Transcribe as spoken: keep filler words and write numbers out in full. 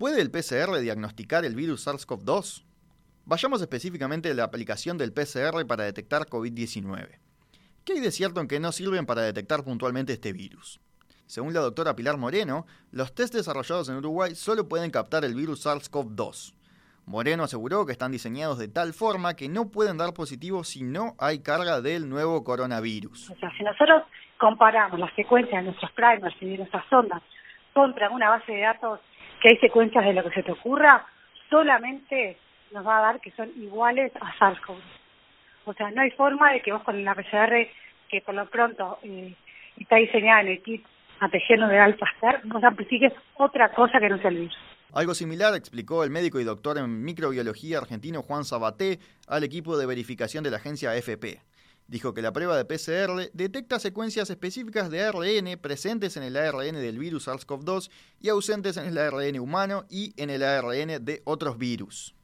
¿Puede el P C R diagnosticar el virus SARS-CoV dos? Vayamos específicamente a la aplicación del P C R para detectar COVID diecinueve. ¿Qué hay de cierto en que no sirven para detectar puntualmente este virus? Según la doctora Pilar Moreno, los test desarrollados en Uruguay solo pueden captar el virus SARS-CoV dos. Moreno aseguró que están diseñados de tal forma que no pueden dar positivo si no hay carga del nuevo coronavirus. O sea, si nosotros comparamos las secuencias de nuestros primers y de nuestras sondas contra una base de datos que hay secuencias de lo que se te ocurra, solamente nos va a dar que son iguales a SARS-CoV dos. O sea, no hay forma de que vos con la P C R, que por lo pronto eh, está diseñada en el kit antígeno de Alpha-Ser, vos amplifiques otra cosa que no sea el virus. Algo similar explicó el médico y doctor en microbiología argentino Juan Sabaté al equipo de verificación de la agencia A F P. Dijo que la prueba de P C R detecta secuencias específicas de A R N presentes en el A R N del virus SARS-CoV dos y ausentes en el A R N humano y en el A R N de otros virus.